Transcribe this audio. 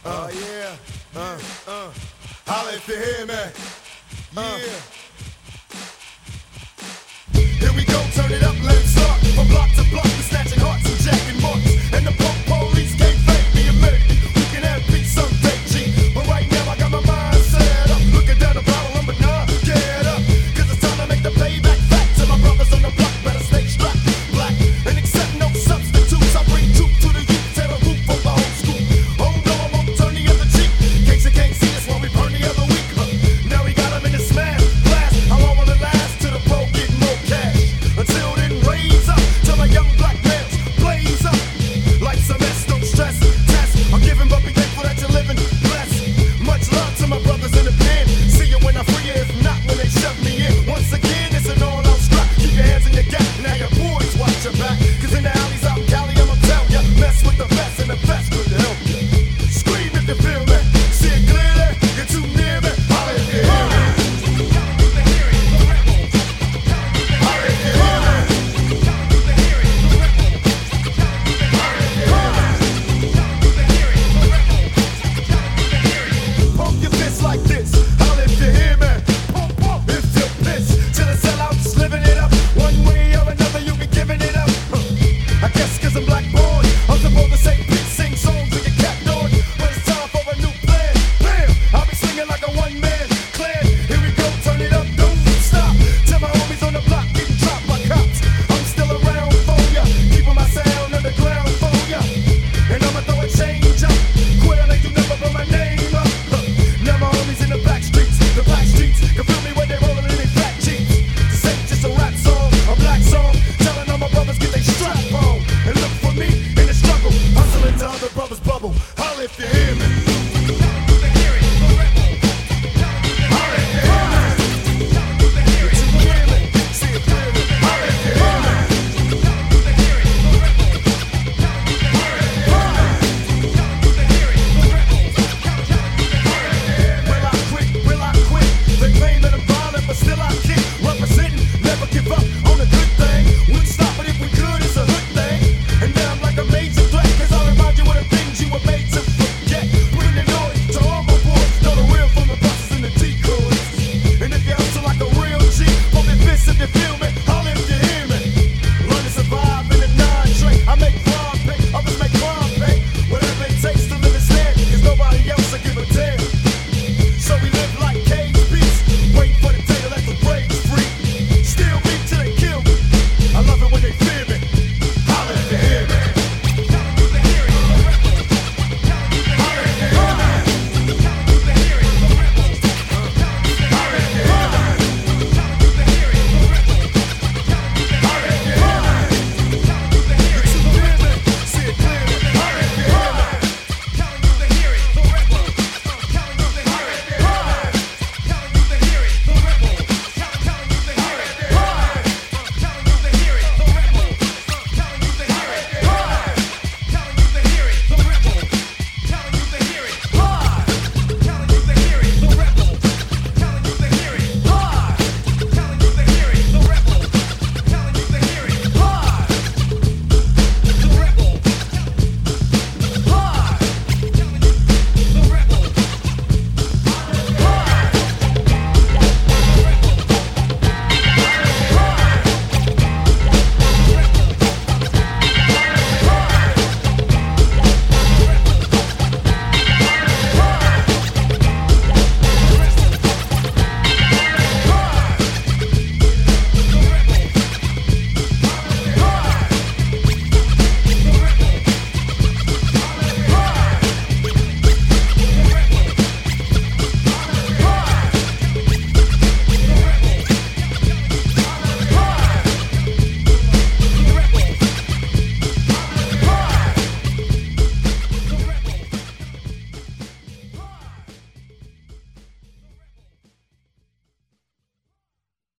Yeah. Holla if you hear me. Yeah. Here we go, turn it up, let's start. From block to block, we're snatching hearts and jacking marks. And the punk police can't fake me a minute. We can have peace someday, G. But right now I got my mind set up. Looking down the barrel, I'm nah, get up. Cause it's time to make the payback fat. To my brothers on the block, better stay strapped. Black and accept no substitutes. I bring truth to the youth, tear the roof of the whole school. Oh no, I won't turn the other cheek. In case you can't see us while we burn the other week. Now we got them in the smash blast. How long will it last? Till the pro get more cash. Until then, raise up till my young black males blaze up. Life's a mess, don't stress, test. I'm giving, but be thankful that you're living blessed. Much love to my brothers in the pen. See you when I free you, if not when they shove me in. Once again, it's an all-out strap. Keep your hands in your gap, now your boys watch your back. Cause in the alleys out in Cali, I'ma tell ya, mess with the best and the best could help you. Scream if you feel me, see it clearly, you're too near me. Holla if you hear me. Pump your fist like this, holla if you hear me. Pump, pump, if you're pissed. Till the sellouts living it up. One way or another, you be giving it up. I guess cause I'm black born, I'm supposed to say peace, sing songs with your cat on. But it's time for a new plan. Bam! I'll be singing like a one-man clan. Here we go, turn it up, don't stop. Tell my homies on the block getting dropped by cops. I'm still around for ya, keeping my sound underground for ya. And I'ma throw a change up. Quail ain't you never put my name up. Now my homies in the black streets can feel me when they rollin' in their fat jeeps. This ain't just a rap song, a black song, telling all my brothers get they strap on and look for me in the struggle, hustling to other brothers' bubble.